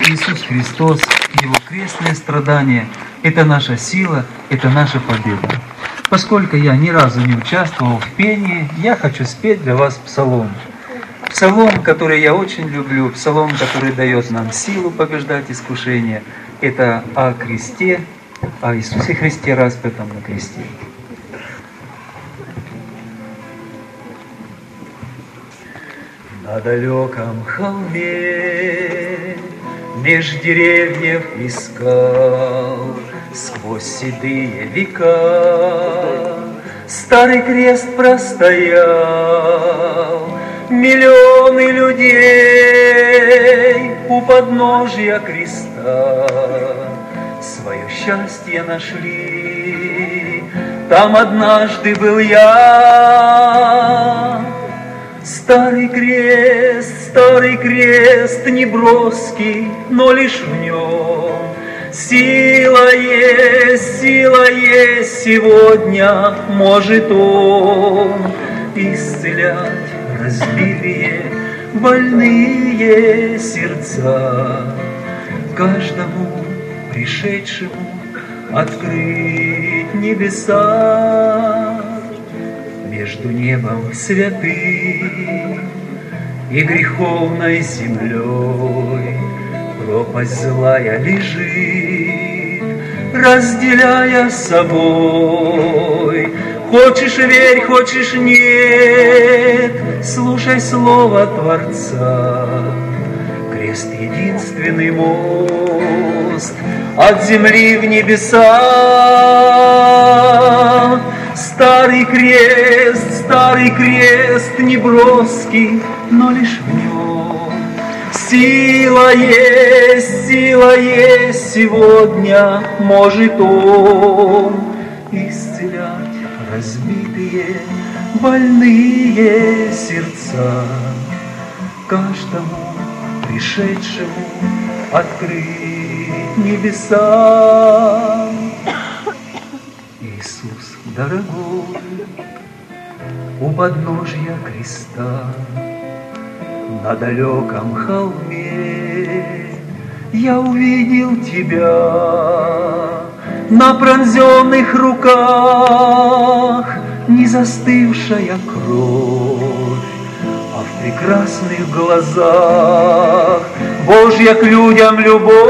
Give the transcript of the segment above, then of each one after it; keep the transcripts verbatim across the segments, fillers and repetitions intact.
Иисус Христос, Его крестные страдания – это наша сила, это наша победа. Поскольку я ни разу не участвовал в пении, я хочу спеть для вас псалом. Псалом, который я очень люблю, псалом, который дает нам силу побеждать искушения, это о кресте, о Иисусе Христе, распятом на кресте. На далеком холме меж деревьев искал сквозь седые века старый крест простоял. Миллионы людей у подножья креста свое счастье нашли. Там однажды был я. Старый крест, старый крест, неброский, но лишь в нем сила есть, сила есть сегодня, может он исцелять разбитые, больные сердца, каждому пришедшему открыть небеса. Между небом святым и греховной землей пропасть злая лежит, разделяя с собой. Хочешь верь, хочешь нет, слушай слово Творца. Крест — единственный мост от земли в небеса. Старый крест, старый крест, неброский, но лишь в нем сила есть, сила есть сегодня, может он исцелять разбитые, больные сердца, каждому пришедшему открыть небеса. Иисус дорогой, у подножья креста, на далеком холме я увидел Тебя. На пронзенных руках не застывшая кровь, а в прекрасных глазах Божья к людям любовь.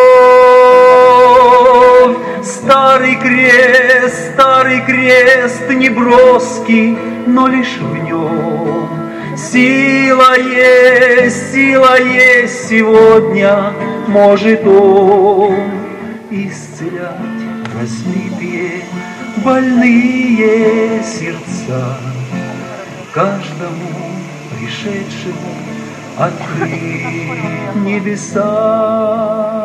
Старый крест, старый крест, неброский, но лишь в нем сила есть, сила есть сегодня, может он исцелять разбитые, больные сердца, каждому пришедшему открыть небеса.